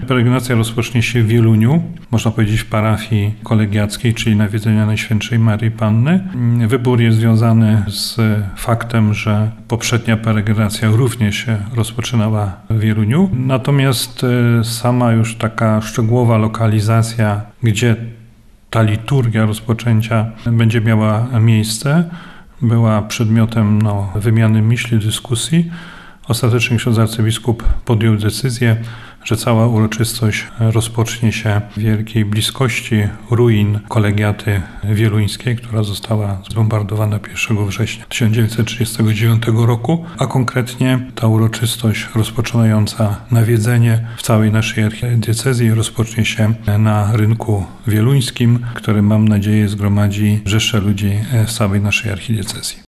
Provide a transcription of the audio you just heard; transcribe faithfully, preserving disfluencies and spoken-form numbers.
Peregrinacja rozpocznie się w Wieluniu, można powiedzieć w parafii kolegiackiej, czyli Nawiedzenia Najświętszej Maryi Panny. Wybór jest związany z faktem, że poprzednia peregrinacja również się rozpoczynała w Wieluniu. Natomiast sama już taka szczegółowa lokalizacja, gdzie ta liturgia rozpoczęcia będzie miała miejsce, była przedmiotem no, wymiany myśli, dyskusji. Ostatecznie ksiądz arcybiskup podjął decyzję, że cała uroczystość rozpocznie się w wielkiej bliskości ruin kolegiaty wieluńskiej, która została zbombardowana pierwszego września tysiąc dziewięćset trzydziestego dziewiątego roku, a konkretnie ta uroczystość rozpoczynająca nawiedzenie w całej naszej archidiecezji rozpocznie się na rynku wieluńskim, który mam nadzieję zgromadzi rzeszę ludzi z całej naszej archidiecezji.